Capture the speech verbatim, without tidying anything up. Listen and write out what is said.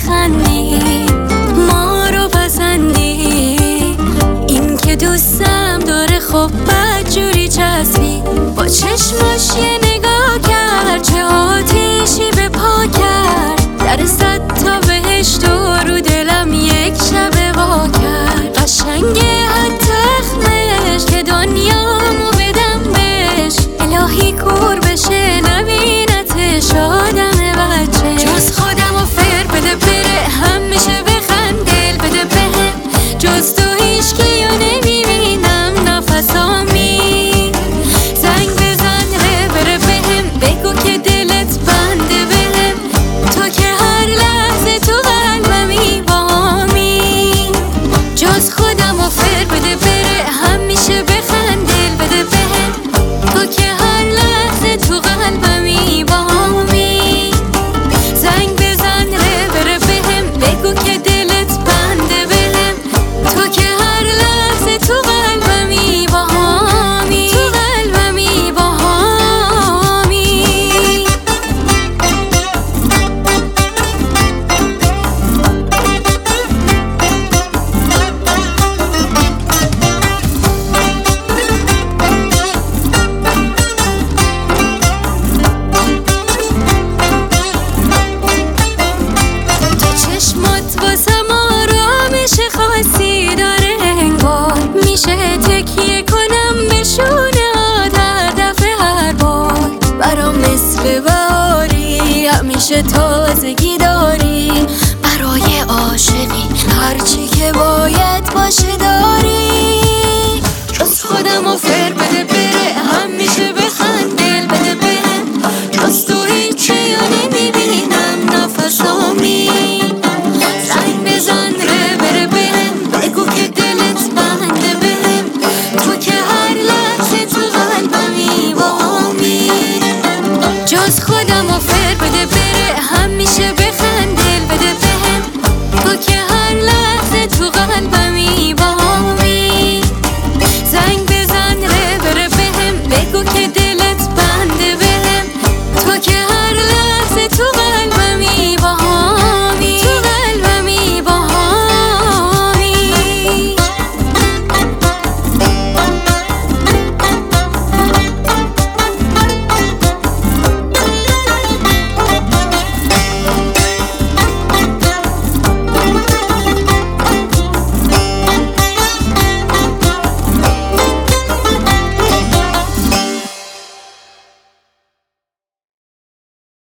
بخندی، ما رو پسندی. این که دوستم داره خب بدجوری چسبی، با چشماش یه نگاه کرد چه آتیشی به پا کرد. در صد تا بهشت و رو دلم یک شب وا کرد. قشنگه حتی اخمش که دنیامو بدم بهش، الهی کور بشه نبینتش آدم بچه. جز خودم و فر بده بره، همیشه بخند دل بده بهم. جز تو هیچ کیو نمیبینم نفسامی. زنگ بزن ره بره بهم، بگو که دلت بنده بهم. تو که هر لحظه تو قلبمی بامی. جز خودم و فر بده بره، همیشه بخند دل بده بهم. تو که هر لحظه تو قلبمی بامی. زنگ بزن ره بره بهم، بگو که دلت بنده بهم. تو که هر لحظه تو قلبمی بامی. تو قلبمی بامی. چشمات واسم آرامش خاصی داره انگار، میشه تکیه کنم به شونه‌هات هر دفعه هر بار. برام مثل بهاری همیشه تازگی داری، برای عاشقی هرچی که باید باشه داری. جز خودم و فکر